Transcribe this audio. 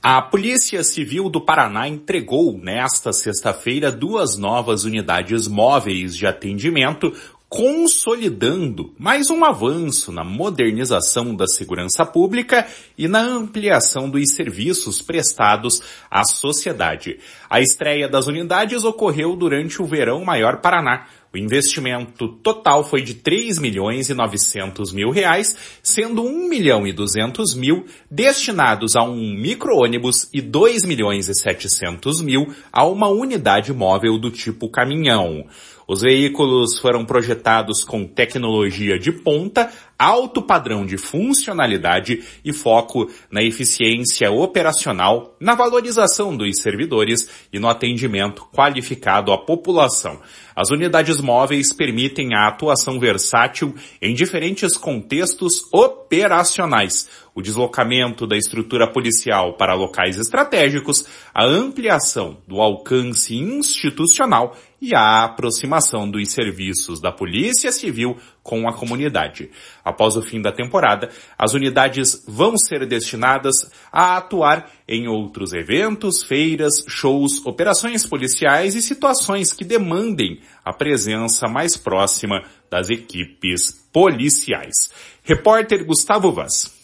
A Polícia Civil do Paraná entregou nesta sexta-feira 2 novas unidades móveis de atendimento, consolidando mais um avanço na modernização da segurança pública e na ampliação dos serviços prestados à sociedade. A estreia das unidades ocorreu durante o Verão Maior Paraná. O investimento total foi de R$3.900.000, sendo R$1.200.000 destinados a um micro-ônibus e R$2.700.000 a uma unidade móvel do tipo caminhão. Os veículos foram projetados com tecnologia de ponta, alto padrão de funcionalidade e foco na eficiência operacional, na valorização dos servidores e no atendimento qualificado à população. As unidades móveis permitem a atuação versátil em diferentes contextos operacionais, o deslocamento da estrutura policial para locais estratégicos, a ampliação do alcance institucional e a aproximação dos serviços da Polícia Civil com a comunidade. Após o fim da temporada, as unidades vão ser destinadas a atuar em outros eventos, feiras, shows, operações policiais e situações que demandem a presença mais próxima das equipes policiais. Repórter Gustavo Vaz.